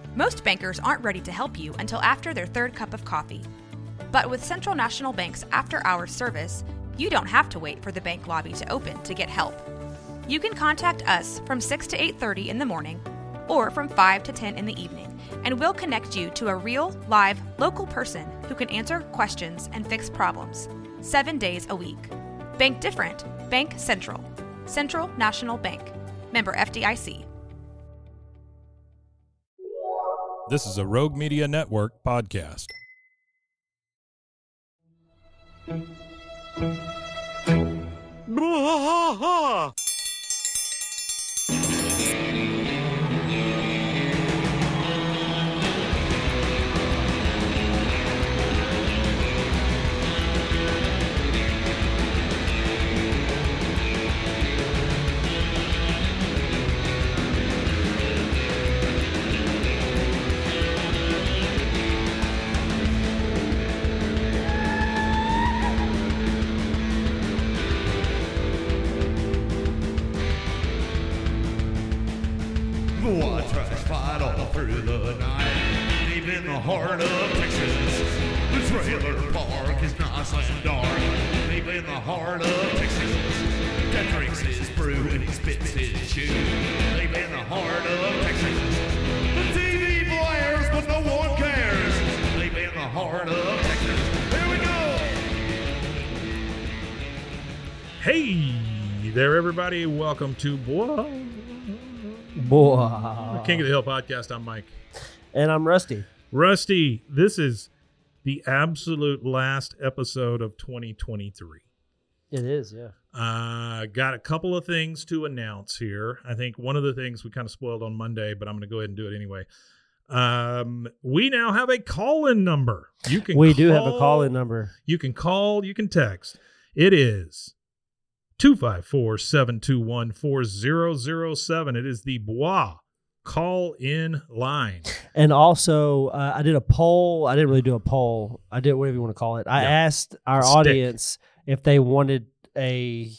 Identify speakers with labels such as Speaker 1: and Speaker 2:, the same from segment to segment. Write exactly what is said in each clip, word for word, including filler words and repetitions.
Speaker 1: Most bankers aren't ready to help you until after their third cup of coffee. But with Central National Bank's after-hours service, you don't have to wait for the bank lobby to open to get help. You can contact us from six to eight thirty in the morning or from five to ten in the evening, and we'll connect you to a real, live, local person who can answer questions and fix problems, seven days a week. Bank different. Bank Central. Central National Bank. Member F D I C.
Speaker 2: This is a Rogue Media Network podcast.
Speaker 3: Fight all through the night, deep in the heart of Texas. The trailer park is nice and dark, deep in the heart of Texas. That drinks his brew and he spits his chew, deep in the heart of Texas. The T V blares, but no one cares, deep in the heart of Texas. Here we go.
Speaker 2: Hey there, everybody. Welcome to Boy.
Speaker 4: Boy.
Speaker 2: King of the Hill podcast. I'm Mike.
Speaker 4: And I'm Rusty.
Speaker 2: Rusty, this is the absolute last episode of twenty twenty-three.
Speaker 4: It is, yeah.
Speaker 2: Uh, got a couple of things to announce here. I think one of the things we kind of spoiled on Monday, but I'm going to go ahead and do it anyway. Um, we now have a call-in number. You can.
Speaker 4: We
Speaker 2: call,
Speaker 4: do have a call-in number.
Speaker 2: You can call. You can text. It is two five four, seven two one, four zero zero seven. It is the Bois call-in line.
Speaker 4: And also, uh, I did a poll. I didn't really do a poll. I did whatever you want to call it. I
Speaker 2: Yeah.
Speaker 4: asked our
Speaker 2: Stick.
Speaker 4: audience if they wanted a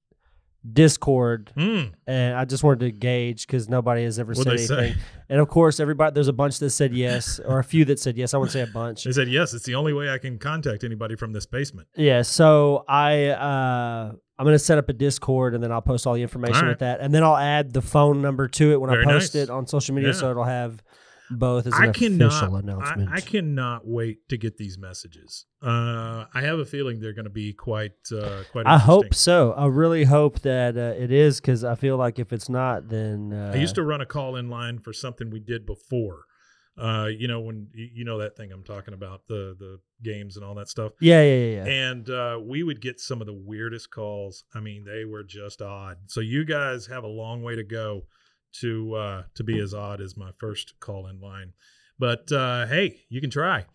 Speaker 4: Discord,
Speaker 2: Mm.
Speaker 4: and I just wanted to gauge because nobody has ever
Speaker 2: What'd
Speaker 4: said
Speaker 2: they
Speaker 4: anything.
Speaker 2: say?
Speaker 4: And of course, everybody there's a bunch that said yes, or a few that said yes. I wouldn't say a bunch.
Speaker 2: They said, yes, it's the only way I can contact anybody from this basement.
Speaker 4: Yeah, so I uh, I'm gonna set up a Discord and then I'll post all the information
Speaker 2: All right.
Speaker 4: with that, and then I'll add the phone number to it when
Speaker 2: Very
Speaker 4: I post
Speaker 2: nice.
Speaker 4: it on social media,
Speaker 2: Yeah.
Speaker 4: so it'll have both as an
Speaker 2: I cannot,
Speaker 4: official
Speaker 2: I,
Speaker 4: announcement.
Speaker 2: I cannot wait to get these messages. Uh, I have a feeling they're going to be quite, uh, quite.
Speaker 4: I hope
Speaker 2: interesting.
Speaker 4: so. I really hope that uh, it is, because I feel like if it's not, then uh,
Speaker 2: I used to run a call-in line for something we did before. Uh, you know when you you know that thing I'm talking about, the the games and all that stuff.
Speaker 4: Yeah, yeah, yeah. yeah.
Speaker 2: And uh, we would get some of the weirdest calls. I mean, they were just odd. So you guys have a long way to go to uh, to be as odd as my first call in line. But uh, hey, you can try.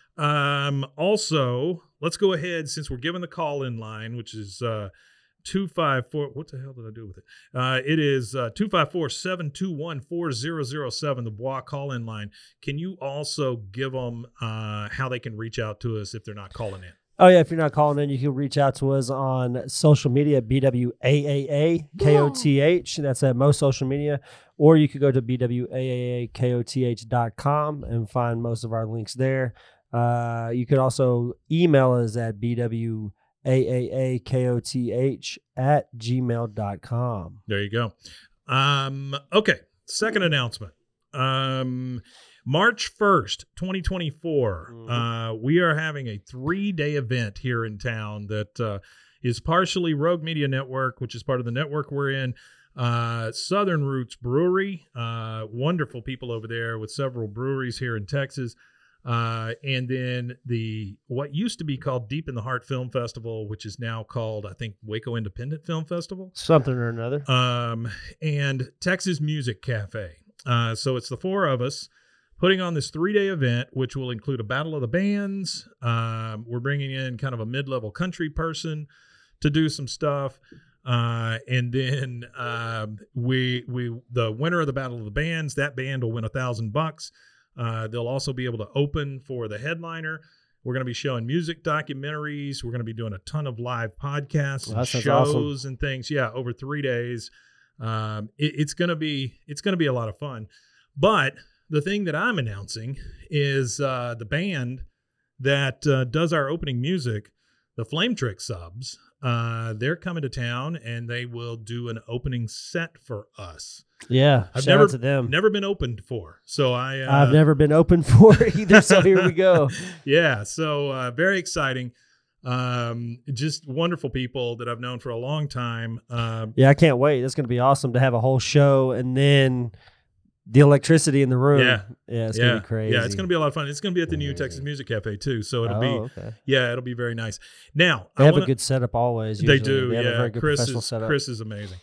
Speaker 2: Um, also, let's go ahead, since we're given the call in line, which is uh, two five four. What the hell did I do with it? Uh, it is uh, two five four, seven two one, four zero zero seven, the Bois call in line. Can you also give them uh, how they can reach out to us if they're not calling in?
Speaker 4: Oh, yeah, if you're not calling in, you can reach out to us on social media, B W A A A K O T H. That's at most social media. Or you could go to B W A A A K O T H dot com and find most of our links there. Uh, you could also email us at B W A A A K O T H at gmail dot com.
Speaker 2: There you go. Um, okay, second announcement. Um, March first, twenty twenty-four,
Speaker 4: Mhm.
Speaker 2: uh, we are having a three-day event here in town that uh, is partially Rogue Media Network, which is part of the network we're in, uh, Southern Roots Brewery, uh, wonderful people over there with several breweries here in Texas, uh, and then the what used to be called Deep in the Heart Film Festival, which is now called, I think, Waco Independent Film Festival.
Speaker 4: Something or another.
Speaker 2: Um, and Texas Music Cafe. Uh, so it's the four of us putting on this three-day event, which will include a battle of the bands. Um, we're bringing in kind of a mid-level country person to do some stuff. Uh, and then um, we we the winner of the battle of the bands, that band will win a thousand bucks. Uh, they'll also be able to open for the headliner. We're going to be showing music documentaries. We're going to be doing a ton of live podcasts
Speaker 4: Well,
Speaker 2: and
Speaker 4: that sounds
Speaker 2: shows
Speaker 4: awesome.
Speaker 2: and things. Yeah, over three days. Um, it, it's going to be it's going to be a lot of fun. But the thing that I'm announcing is uh, the band that uh, does our opening music, the Flame Trick Subs. Uh, they're coming to town, and they will do an opening set for us.
Speaker 4: Yeah,
Speaker 2: I've
Speaker 4: shout
Speaker 2: never
Speaker 4: out to them.
Speaker 2: never been opened for, so I uh,
Speaker 4: I've never been open for either. So here we go.
Speaker 2: Yeah, so uh, very exciting. Um, just wonderful people that I've known for a long time. Um,
Speaker 4: Yeah, I can't wait. It's going to be awesome to have a whole show and then the electricity in the room.
Speaker 2: Yeah.
Speaker 4: yeah, it's
Speaker 2: yeah,
Speaker 4: going to be crazy.
Speaker 2: yeah, it's going to be a lot of fun. It's going to be at the New Texas Music Cafe too, so it'll
Speaker 4: oh,
Speaker 2: be
Speaker 4: okay.
Speaker 2: yeah, it'll be very nice. Now
Speaker 4: They
Speaker 2: I
Speaker 4: have
Speaker 2: wanna,
Speaker 4: a good setup always.
Speaker 2: They
Speaker 4: Usually.
Speaker 2: do.
Speaker 4: They have
Speaker 2: yeah,
Speaker 4: a very good
Speaker 2: Chris
Speaker 4: professional
Speaker 2: is
Speaker 4: setup.
Speaker 2: Chris is amazing.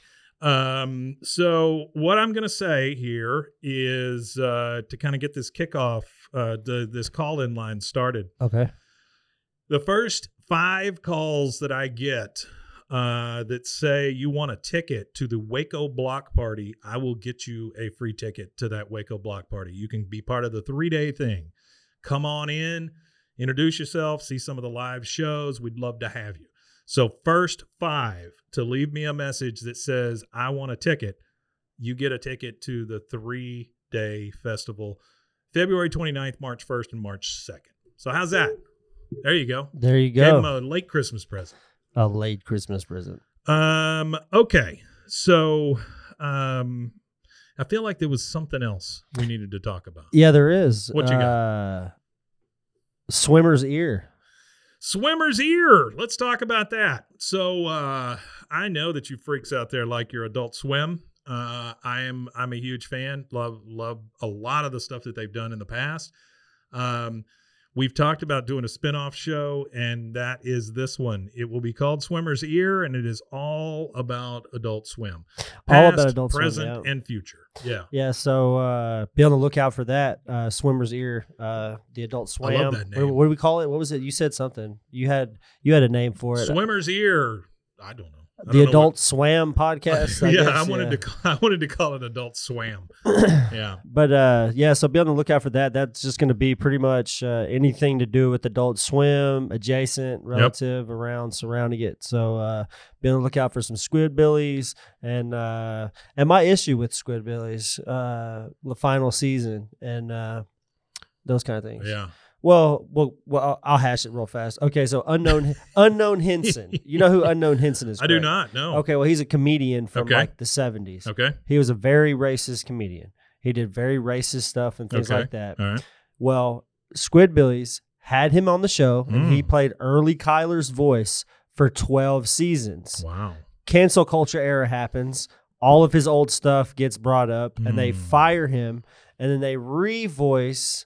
Speaker 2: Um, so what I'm going to say here is uh, to kind of get this kickoff, uh, the, this call-in line started.
Speaker 4: Okay.
Speaker 2: The first five calls that I get uh, that say you want a ticket to the Waco Block Party, I will get you a free ticket to that Waco Block Party. You can be part of the three-day thing. Come on in, introduce yourself, see some of the live shows. We'd love to have you. So first five to leave me a message that says, I want a ticket, you get a ticket to the three-day festival, February twenty-ninth, March first, and March second. So how's that? There you go.
Speaker 4: There you
Speaker 2: Gave
Speaker 4: go.
Speaker 2: him a late Christmas present.
Speaker 4: A late Christmas present.
Speaker 2: Um. Okay. So, um, I feel like there was something else we needed to talk about.
Speaker 4: Yeah, there is.
Speaker 2: What you got?
Speaker 4: Uh, Swimmer's ear.
Speaker 2: Swimmer's ear. Let's talk about that. So, uh, I know that you freaks out there like your Adult Swim. Uh, I am. I'm a huge fan. Love love a lot of the stuff that they've done in the past. Um. We've talked about doing a spinoff show, and that is this one. It will be called Swimmer's Ear, and it is all about Adult Swim.
Speaker 4: All about
Speaker 2: Past,
Speaker 4: Adult Swim,
Speaker 2: present,
Speaker 4: yeah.
Speaker 2: and future. Yeah.
Speaker 4: Yeah, so uh, be on the lookout for that. Uh, Swimmer's ear, uh, the Adult Swim.
Speaker 2: I love that name.
Speaker 4: What, what do we call it? What was it? You said something. You had you had a name for it.
Speaker 2: Swimmer's Ear. I don't know. I
Speaker 4: the
Speaker 2: don't know
Speaker 4: Adult
Speaker 2: what-
Speaker 4: Swam podcast. I
Speaker 2: yeah,
Speaker 4: guess,
Speaker 2: I wanted
Speaker 4: yeah.
Speaker 2: to. Call, I wanted to call it Adult Swam. Yeah.
Speaker 4: But uh, yeah, so be on the lookout for that. That's just going to be pretty much uh, anything to do with Adult Swim, adjacent, relative, around, surrounding it. So uh, be on the lookout for some Squidbillies and uh, and my issue with Squidbillies, uh, the final season, and uh, those kind of things.
Speaker 2: Yeah.
Speaker 4: Well, well, well, I'll- I'll hash it real fast. Okay, so unknown, unknown Henson. You know who Unknown Henson is?
Speaker 2: I do
Speaker 4: correct?
Speaker 2: not. No.
Speaker 4: Okay, well, he's a comedian from
Speaker 2: Okay.
Speaker 4: like the seventies.
Speaker 2: Okay.
Speaker 4: He was a very racist comedian. He did very racist stuff and things
Speaker 2: Okay.
Speaker 4: like that.
Speaker 2: All right.
Speaker 4: Well, Squidbillies had him on the show, and he
Speaker 2: Mm.
Speaker 4: played early Kyler's voice for twelve seasons.
Speaker 2: Wow.
Speaker 4: Cancel culture era happens. All of his old stuff gets brought up, and they
Speaker 2: Mm.
Speaker 4: fire him, and then they revoice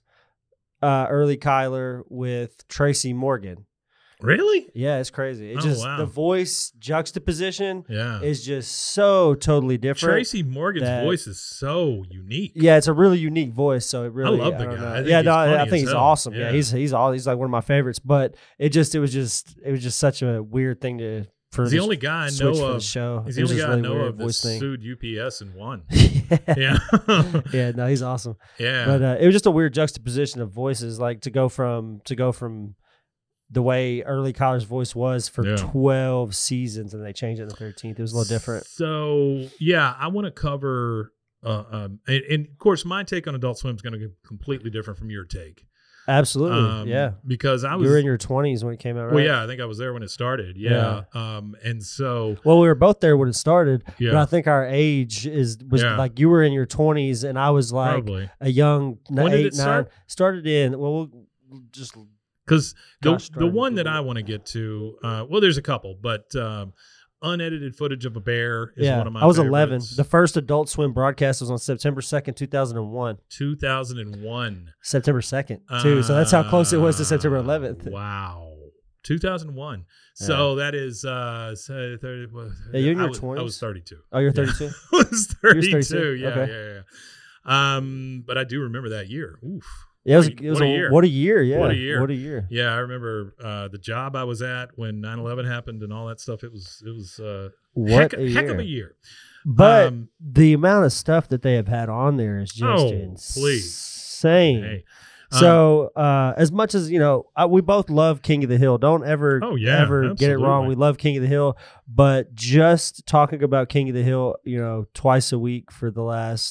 Speaker 4: uh, early Kyler with Tracy Morgan.
Speaker 2: Really?
Speaker 4: Yeah, it's crazy. It
Speaker 2: Oh,
Speaker 4: just
Speaker 2: wow.
Speaker 4: the voice juxtaposition
Speaker 2: Yeah.
Speaker 4: is just so totally different.
Speaker 2: Tracy Morgan's
Speaker 4: that-
Speaker 2: voice is so unique.
Speaker 4: Yeah, it's a really unique voice. So it really,
Speaker 2: love the
Speaker 4: don't
Speaker 2: guy.
Speaker 4: know.
Speaker 2: I think
Speaker 4: yeah,
Speaker 2: he's
Speaker 4: no, I-
Speaker 2: funny
Speaker 4: I
Speaker 2: as
Speaker 4: think he's
Speaker 2: hell.
Speaker 4: awesome. Yeah.
Speaker 2: Yeah.
Speaker 4: he's he's all he's like one of my favorites. But it just it was just it was just such a weird thing to for
Speaker 2: He's the
Speaker 4: this
Speaker 2: only guy I
Speaker 4: switch
Speaker 2: know
Speaker 4: for the
Speaker 2: of.
Speaker 4: show.
Speaker 2: He's
Speaker 4: It
Speaker 2: the
Speaker 4: was
Speaker 2: only
Speaker 4: just
Speaker 2: guy I
Speaker 4: really
Speaker 2: know
Speaker 4: weird
Speaker 2: of that
Speaker 4: voice thing.
Speaker 2: sued U P S and won.
Speaker 4: yeah.
Speaker 2: Yeah.
Speaker 4: yeah, no, he's awesome.
Speaker 2: Yeah.
Speaker 4: But uh, it was just a weird juxtaposition of voices, like to go from to go from the way early Kyler's voice was for
Speaker 2: Yeah.
Speaker 4: twelve seasons, and they changed it in the thirteenth. It was a little different.
Speaker 2: So yeah, I want to cover, uh, um, and, and of course, my take on Adult Swim is going to be completely different from your take.
Speaker 4: Absolutely,
Speaker 2: Um,
Speaker 4: yeah.
Speaker 2: because I
Speaker 4: You
Speaker 2: was,
Speaker 4: were in your twenties when it came out, right?
Speaker 2: well, yeah, I think I was there when it started. Yeah. Um, and so
Speaker 4: Well, we were both there when it started, but I
Speaker 2: yeah,
Speaker 4: think our age is was
Speaker 2: Yeah.
Speaker 4: like you were in your twenties and I was like
Speaker 2: probably
Speaker 4: a young n-
Speaker 2: When did
Speaker 4: eight,
Speaker 2: it
Speaker 4: nine.
Speaker 2: start?
Speaker 4: Started in well, we'll we'll just
Speaker 2: because the
Speaker 4: Gosh,
Speaker 2: the
Speaker 4: darn,
Speaker 2: one that
Speaker 4: Google
Speaker 2: I
Speaker 4: it.
Speaker 2: want to get to, uh, well, there's a couple, but um, unedited footage of a bear is
Speaker 4: yeah.
Speaker 2: one of my.
Speaker 4: I was eleven.
Speaker 2: favorites.
Speaker 4: The first Adult Swim broadcast was on September second, two thousand and one.
Speaker 2: two thousand one.
Speaker 4: September second too. So that's how close it was to September
Speaker 2: Uh,
Speaker 4: eleventh.
Speaker 2: Wow. two thousand one. So that is uh so thirty well,
Speaker 4: Yeah, you're in
Speaker 2: I
Speaker 4: your
Speaker 2: was, I
Speaker 4: twenties?
Speaker 2: was thirty-two.
Speaker 4: Oh, you're
Speaker 2: Yeah.
Speaker 4: thirty-two.
Speaker 2: I was thirty-two.
Speaker 4: thirty-two?
Speaker 2: Yeah,
Speaker 4: Okay.
Speaker 2: yeah, yeah. Um but I do remember that year. Oof.
Speaker 4: Yeah, it was,
Speaker 2: What a-
Speaker 4: it was
Speaker 2: what a
Speaker 4: a,
Speaker 2: year.
Speaker 4: what a year. Yeah,
Speaker 2: What a year.
Speaker 4: What a year.
Speaker 2: Yeah, I remember uh the job I was at when nine eleven happened and all that stuff. It was it was uh
Speaker 4: What
Speaker 2: heck,
Speaker 4: a
Speaker 2: heck
Speaker 4: year.
Speaker 2: of a year.
Speaker 4: But
Speaker 2: Um,
Speaker 4: the amount of stuff that they have had on there is just
Speaker 2: Oh, please.
Speaker 4: insane.
Speaker 2: Hey.
Speaker 4: So, uh, as much as you know, I, we both love King of the Hill. Don't ever,
Speaker 2: Oh, yeah,
Speaker 4: ever get it wrong.
Speaker 2: absolutely.
Speaker 4: We love King of the Hill, but just talking about King of the Hill, you know, twice a week for the last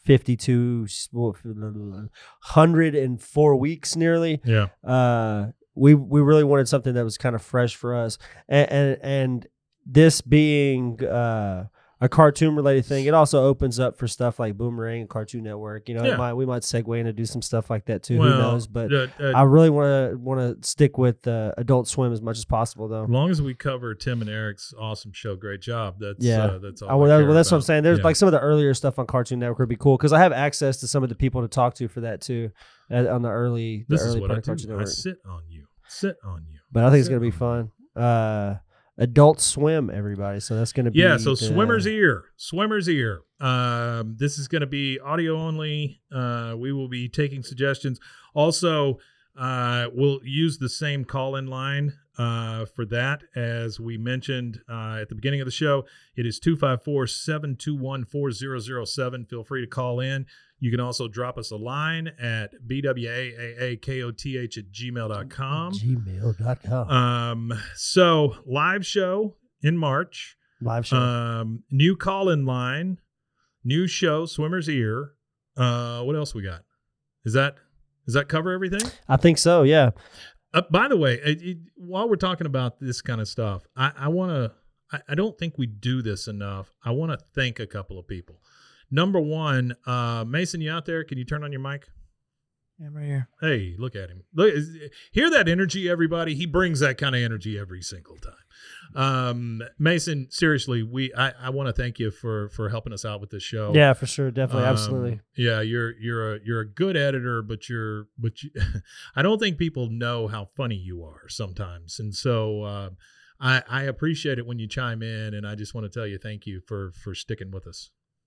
Speaker 4: fifty-two, one hundred four weeks nearly.
Speaker 2: Yeah.
Speaker 4: Uh, we we really wanted something that was kind of fresh for us, and and, and this being uh, a cartoon related thing, it also opens up for stuff like Boomerang and Cartoon Network. You know,
Speaker 2: Yeah.
Speaker 4: it might we might segue in and do some stuff like that too.
Speaker 2: Well,
Speaker 4: Who knows? But
Speaker 2: uh, uh,
Speaker 4: I really want to want to stick with uh, Adult Swim as much as possible, though.
Speaker 2: as long as we cover Tim and Eric's awesome show, great job. That's
Speaker 4: Yeah.
Speaker 2: uh, that's all.
Speaker 4: I, well,
Speaker 2: I
Speaker 4: that-
Speaker 2: care
Speaker 4: well, that's what I'm
Speaker 2: about.
Speaker 4: saying. There's
Speaker 2: Yeah.
Speaker 4: like some of the earlier stuff on Cartoon Network would be cool because I have access to some of the people to talk to for that too uh, on the early the
Speaker 2: This is
Speaker 4: early
Speaker 2: what
Speaker 4: part
Speaker 2: I
Speaker 4: of Cartoon
Speaker 2: do. I
Speaker 4: Network.
Speaker 2: sit on you. Sit on you.
Speaker 4: But I think it's
Speaker 2: Sit
Speaker 4: gonna be
Speaker 2: on you.
Speaker 4: fun. Uh, Adult Swim, everybody. So that's gonna be
Speaker 2: Yeah, so
Speaker 4: the-
Speaker 2: Swimmer's Ear. Swimmer's Ear. Um, this is going to be audio only. Uh, we will be taking suggestions. Also, uh, we'll use the same call-in line uh, for that. As we mentioned uh, at the beginning of the show, it is two five four, seven two one, four zero zero seven. Feel free to call in. You can also drop us a line at b w a a a k o t h at gmail dot com.
Speaker 4: gmail dot com
Speaker 2: Um, so live show in March.
Speaker 4: live show.
Speaker 2: Um, new call-in line, new show, Swimmer's Ear. Uh, what else we got? Is that does that cover everything?
Speaker 4: I think so. Yeah.
Speaker 2: Uh, by the way, it, it, while we're talking about this kind of stuff, I, I want to. I, I don't think we do this enough. I want to thank a couple of people. Number one, uh, Mason, you out there? Can you turn on your mic?
Speaker 5: Yeah, I'm right here.
Speaker 2: Hey, look at him. Look, hear that energy, everybody. He brings that kind of energy every single time. Um, Mason, seriously, we I, I want to thank you for for helping us out with this show.
Speaker 4: Yeah, for sure. Definitely.
Speaker 2: Um,
Speaker 4: Absolutely.
Speaker 2: Yeah, you're you're a you're a good editor, but you're but you, I don't think people know how funny you are sometimes, and so uh, I I appreciate it when you chime in, and I just want to tell you thank you for for sticking with us.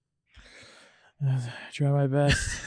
Speaker 5: Try my best.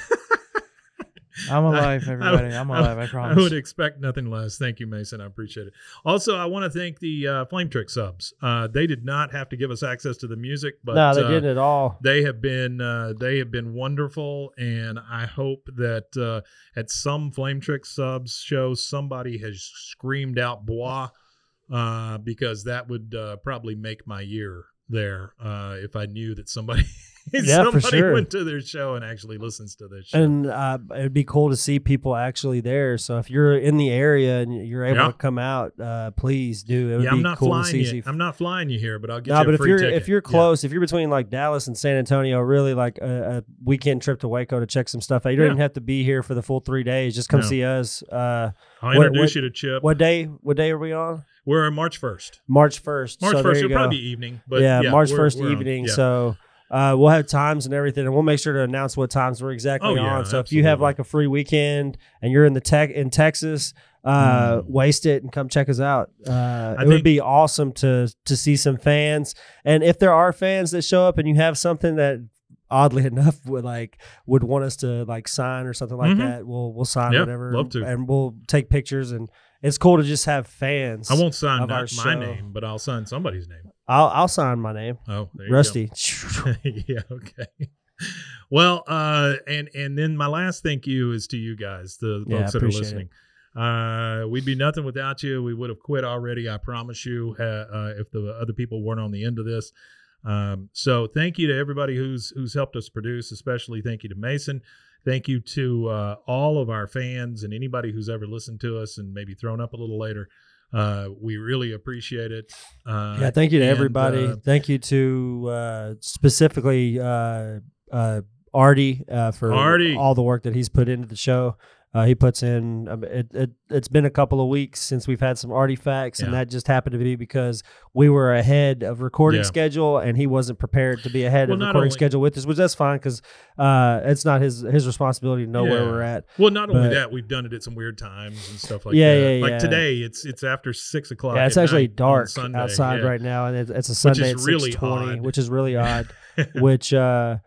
Speaker 5: I'm alive,
Speaker 2: I-
Speaker 5: everybody.
Speaker 2: I-
Speaker 5: I'm alive. I,
Speaker 2: I
Speaker 5: promise.
Speaker 2: would expect nothing less. Thank you, Mason. I appreciate it. Also, I want to thank the uh, Flame Trick subs. Uh, they did not have to give us access to the music, but
Speaker 4: no, they
Speaker 2: uh,
Speaker 4: didn't at all.
Speaker 2: They have been uh, they have been wonderful, and I hope that uh, at some Flame Trick subs show somebody has screamed out "bois," uh, because that would uh, probably make my year there uh, if I knew that somebody
Speaker 4: Yeah, for
Speaker 2: somebody
Speaker 4: sure.
Speaker 2: went to their show and actually listens to this show.
Speaker 4: And uh, it'd be cool to see people actually there. So if you're in the area and you're able
Speaker 2: Yeah.
Speaker 4: to come out, uh, please do. It would
Speaker 2: yeah,
Speaker 4: be
Speaker 2: I'm not
Speaker 4: cool to
Speaker 2: flying
Speaker 4: see.
Speaker 2: you.
Speaker 4: see-
Speaker 2: I'm not flying you here, but I'll get
Speaker 4: No,
Speaker 2: you
Speaker 4: but
Speaker 2: a
Speaker 4: if
Speaker 2: free
Speaker 4: you're
Speaker 2: ticket.
Speaker 4: if you're
Speaker 2: Yeah.
Speaker 4: close, if you're between like Dallas and San Antonio, really like a, a weekend trip to Waco to check some stuff out. You don't
Speaker 2: Yeah.
Speaker 4: even have to be here for the full three days. Just come
Speaker 2: No.
Speaker 4: see us. Uh,
Speaker 2: I'll
Speaker 4: what-
Speaker 2: introduce
Speaker 4: what-
Speaker 2: you to Chip.
Speaker 4: what day? What day are we on?
Speaker 2: We're on March first.
Speaker 4: March first.
Speaker 2: March
Speaker 4: so there
Speaker 2: first.
Speaker 4: you
Speaker 2: It'll
Speaker 4: go.
Speaker 2: probably be evening, but
Speaker 4: yeah,
Speaker 2: yeah,
Speaker 4: March
Speaker 2: we're-
Speaker 4: first
Speaker 2: we're on.
Speaker 4: evening.
Speaker 2: Yeah.
Speaker 4: So uh, we'll have times and everything, and we'll make sure to announce what times we're exactly
Speaker 2: Oh, yeah,
Speaker 4: on. So if you have
Speaker 2: absolutely.
Speaker 4: like a free weekend and you're in the tech in Texas, uh,
Speaker 2: Mm.
Speaker 4: waste it and come check us out. Uh,
Speaker 2: I
Speaker 4: it
Speaker 2: think-
Speaker 4: would be awesome to to see some fans, and if there are fans that show up and you have something that oddly enough would like would want us to like sign or something like
Speaker 2: Mhm.
Speaker 4: that, we'll we'll sign
Speaker 2: Yeah,
Speaker 4: whatever,
Speaker 2: love to.
Speaker 4: and we'll take pictures, and it's cool to just have fans.
Speaker 2: I won't sign
Speaker 4: of our
Speaker 2: not my
Speaker 4: show.
Speaker 2: name, but I'll sign somebody's name.
Speaker 4: I'll I'll sign my name,
Speaker 2: Oh, there you go.
Speaker 4: Rusty.
Speaker 2: yeah, okay. Well, uh, and and then my last thank you is to you guys, the
Speaker 4: Yeah,
Speaker 2: folks that are
Speaker 4: appreciate
Speaker 2: listening. Uh, we'd be nothing without you. We would have quit already. I promise you. Uh, uh, if the other people weren't on the end of this. Um, so thank you to everybody who's who's helped us produce. Especially thank you to Mason. Thank you to uh, all of our fans and anybody who's ever listened to us and maybe thrown up a little later. Uh, we really appreciate it. Uh,
Speaker 4: Yeah, thank you to
Speaker 2: and,
Speaker 4: everybody.
Speaker 2: uh,
Speaker 4: Thank you to uh, specifically uh, uh, Artie uh, for
Speaker 2: Artie.
Speaker 4: all the work that he's put into the show. Uh, he puts in. Um, it, it. It's been a couple of weeks since we've had some artifacts, and
Speaker 2: Yeah.
Speaker 4: that just happened to be because we were ahead of recording
Speaker 2: Yeah.
Speaker 4: schedule, and he wasn't prepared to be ahead
Speaker 2: Well,
Speaker 4: of
Speaker 2: not
Speaker 4: recording
Speaker 2: only-
Speaker 4: schedule with us, which that's fine because uh, it's not his his responsibility to know where
Speaker 2: Yeah.
Speaker 4: we're at.
Speaker 2: Well, not only
Speaker 4: But-
Speaker 2: that, we've done it at some weird times and stuff like
Speaker 4: Yeah,
Speaker 2: that.
Speaker 4: yeah,
Speaker 2: like
Speaker 4: yeah.
Speaker 2: today, it's it's after six o'clock.
Speaker 4: Yeah, it's
Speaker 2: at
Speaker 4: actually
Speaker 2: night on
Speaker 4: dark
Speaker 2: Sunday.
Speaker 4: outside
Speaker 2: Yeah.
Speaker 4: right now, and it's, it's a Sunday
Speaker 2: is
Speaker 4: at
Speaker 2: really
Speaker 4: six twenty,
Speaker 2: odd.
Speaker 4: which is really odd. which uh,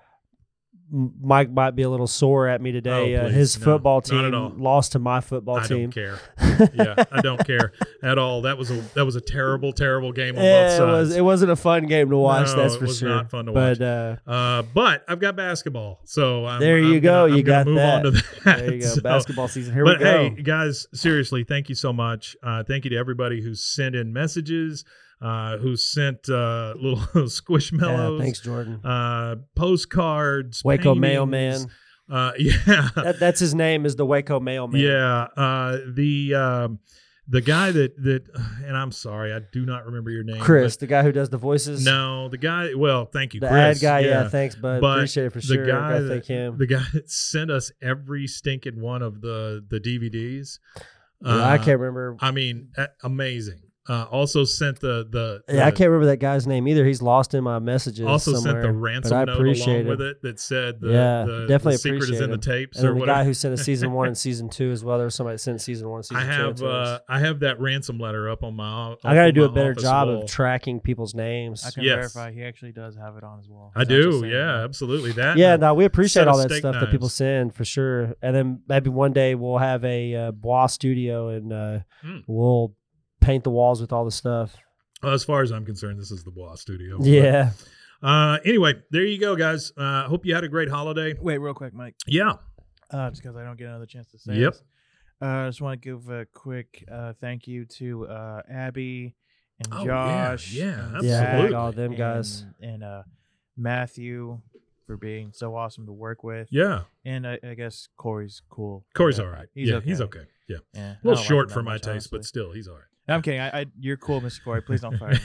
Speaker 4: M- Mike might be a little sore at me today.
Speaker 2: Oh,
Speaker 4: uh,
Speaker 2: please,
Speaker 4: his
Speaker 2: no,
Speaker 4: football
Speaker 2: not at
Speaker 4: team
Speaker 2: all.
Speaker 4: lost to my football
Speaker 2: I
Speaker 4: team.
Speaker 2: don't care. Yeah, I don't care at all. That was a that was a terrible, terrible game on both
Speaker 4: Yeah,
Speaker 2: sides.
Speaker 4: it was. It wasn't a fun game to watch.
Speaker 2: No,
Speaker 4: that's
Speaker 2: it
Speaker 4: for
Speaker 2: was
Speaker 4: sure.
Speaker 2: not fun to
Speaker 4: but,
Speaker 2: watch.
Speaker 4: Uh,
Speaker 2: Uh, but I've got basketball, so I'm,
Speaker 4: There you
Speaker 2: I'm
Speaker 4: go.
Speaker 2: Gonna, I'm
Speaker 4: You
Speaker 2: gonna
Speaker 4: got
Speaker 2: move
Speaker 4: that.
Speaker 2: on to that.
Speaker 4: there you go.
Speaker 2: So-
Speaker 4: Basketball season. Here
Speaker 2: but
Speaker 4: we go.
Speaker 2: hey, guys, seriously, thank you so much. Uh, thank you to everybody who's sent in messages. uh, who sent uh, little squishmallows.
Speaker 4: Yeah, thanks, Jordan.
Speaker 2: Uh, postcards.
Speaker 4: Waco
Speaker 2: paintings.
Speaker 4: Mailman.
Speaker 2: Uh, yeah,
Speaker 4: That, that's his name. Is the Waco Mailman?
Speaker 2: yeah. Uh, the um, the guy that that, and I'm sorry, I do not remember your name,
Speaker 4: Chris,
Speaker 2: but-
Speaker 4: the guy who does the voices.
Speaker 2: No, the guy. Well, thank you,
Speaker 4: the
Speaker 2: Chris.
Speaker 4: ad guy. Yeah,
Speaker 2: yeah.
Speaker 4: thanks, bud.
Speaker 2: But
Speaker 4: Appreciate it for
Speaker 2: the
Speaker 4: sure.
Speaker 2: guy
Speaker 4: Gotta
Speaker 2: that-
Speaker 4: thank him.
Speaker 2: The guy that sent us every stinking one of the the D V Ds.
Speaker 4: Yeah,
Speaker 2: uh,
Speaker 4: I can't remember.
Speaker 2: I mean, a- amazing. Uh, also sent the the,
Speaker 4: Yeah, I
Speaker 2: the-
Speaker 4: can't remember that guy's name either. He's lost in my messages.
Speaker 2: also
Speaker 4: somewhere,
Speaker 2: sent the
Speaker 4: but
Speaker 2: ransom
Speaker 4: I
Speaker 2: note
Speaker 4: appreciate
Speaker 2: along
Speaker 4: it.
Speaker 2: with it that said the,
Speaker 4: Yeah,
Speaker 2: the,
Speaker 4: definitely
Speaker 2: the secret is
Speaker 4: appreciate
Speaker 2: in the
Speaker 4: it.
Speaker 2: tapes
Speaker 4: And
Speaker 2: or
Speaker 4: then the
Speaker 2: whatever.
Speaker 4: guy who sent a season one and season two as well. There was somebody that sent season one, and season
Speaker 2: I have
Speaker 4: two. to us.
Speaker 2: uh, I have that ransom letter up on my.
Speaker 4: I got to
Speaker 2: on
Speaker 4: do a
Speaker 2: my
Speaker 4: better
Speaker 2: office
Speaker 4: job
Speaker 2: wall.
Speaker 4: of tracking people's names.
Speaker 5: I can
Speaker 2: Yes.
Speaker 5: verify he actually does have it on as well.
Speaker 2: I
Speaker 5: He's not just
Speaker 2: do,
Speaker 5: saying
Speaker 2: yeah,
Speaker 5: that.
Speaker 2: absolutely. That
Speaker 4: Yeah,
Speaker 2: and
Speaker 4: no, we appreciate
Speaker 2: set of
Speaker 4: all that
Speaker 2: steak
Speaker 4: stuff that people
Speaker 2: knives.
Speaker 4: send for sure. And then maybe one day we'll have a uh, Bois studio and uh,
Speaker 2: Hmm.
Speaker 4: we'll paint the walls with all the stuff.
Speaker 2: Well, as far as I'm concerned, this is the Bois studio.
Speaker 4: Yeah.
Speaker 2: Uh, anyway, there you go, guys. Uh, hope you had a great holiday.
Speaker 5: Wait, real quick, Mike.
Speaker 2: Yeah.
Speaker 5: Uh, just because I don't get another chance to say
Speaker 2: Yep.
Speaker 5: this. Uh, I just want to give a quick uh, thank you to uh, Abby and
Speaker 2: Oh, yeah,
Speaker 5: Josh.
Speaker 2: yeah,
Speaker 5: and
Speaker 2: absolutely.
Speaker 4: Yeah,
Speaker 5: Zach
Speaker 4: thank all them guys.
Speaker 5: And, and uh, Matthew for being so awesome to work with.
Speaker 2: Yeah.
Speaker 5: And I, I guess Corey's cool.
Speaker 2: Corey's
Speaker 5: Yeah,
Speaker 2: all right.
Speaker 5: He's
Speaker 2: yeah,
Speaker 5: okay.
Speaker 2: he's okay. Yeah.
Speaker 5: Yeah, I
Speaker 2: A
Speaker 5: don't
Speaker 2: little
Speaker 5: like
Speaker 2: short
Speaker 5: him that
Speaker 2: for my
Speaker 5: much,
Speaker 2: taste, but
Speaker 5: honestly.
Speaker 2: still, he's all right.
Speaker 5: I'm kidding. I, I, you're cool, Mister Corey. Please don't fire me.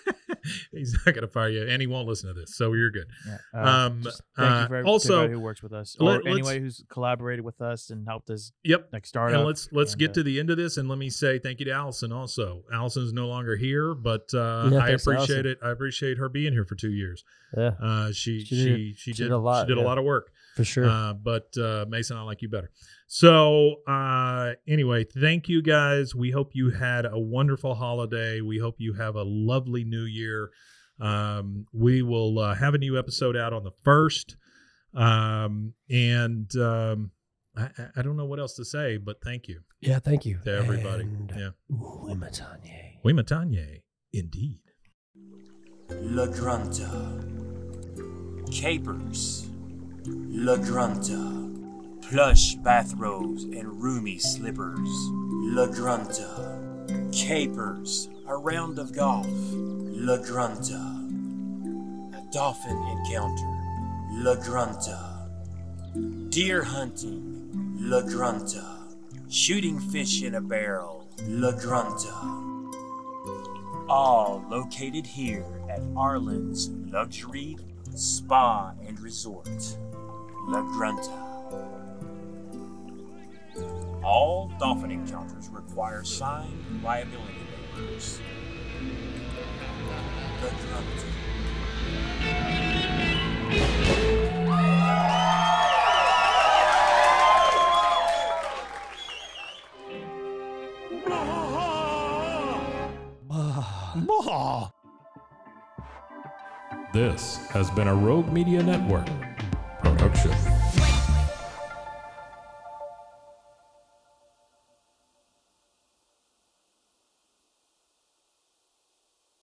Speaker 2: He's not going to fire you, and he won't listen to this, so you're good.
Speaker 5: Yeah. Uh,
Speaker 2: Um,
Speaker 5: just thank
Speaker 2: uh,
Speaker 5: you for every-
Speaker 2: also,
Speaker 5: to everybody who works with us, or
Speaker 2: let- let's-
Speaker 5: anybody who's collaborated with us and helped us
Speaker 2: Yep.
Speaker 5: like start
Speaker 2: And
Speaker 5: up.
Speaker 2: let's let's
Speaker 5: and,
Speaker 2: get
Speaker 5: uh,
Speaker 2: to the end of this, and let me say thank you to Allison. Also, Allison's no longer here, but uh,
Speaker 4: Yeah,
Speaker 2: I
Speaker 4: thanks to
Speaker 2: appreciate
Speaker 4: Allison.
Speaker 2: it. I appreciate her being here for two years.
Speaker 4: Yeah,
Speaker 2: Uh, she
Speaker 4: She
Speaker 2: she
Speaker 4: did-
Speaker 2: she,
Speaker 4: she
Speaker 2: did,
Speaker 4: did a lot,
Speaker 2: She did
Speaker 4: yeah.
Speaker 2: a lot of work.
Speaker 4: for sure.
Speaker 2: Uh, but uh, Mason, I like you better. So uh, anyway, thank you guys. We hope you had a wonderful holiday. We hope you have a lovely New Year. Um, we will uh, have a new episode out on the first, um, and um, I, I- I don't know what else to say, but thank you
Speaker 4: yeah, thank you
Speaker 2: to everybody.
Speaker 4: And,
Speaker 2: Yeah,
Speaker 4: Ooh, Imatanye.
Speaker 2: we Matanye, indeed.
Speaker 6: La Grunta. Capers. La Grunta. Plush bathrobes and roomy slippers. La Grunta. Capers. A round of golf. La Grunta. A dolphin encounter. La Grunta. Deer hunting. La Grunta. Shooting fish in a barrel. La Grunta. All located here at Arlen's Luxury Spa and Resort, La Grunta. All dolphin encounters require signed liability waivers. La Grunta.
Speaker 2: This has been a Rogue Media Network production.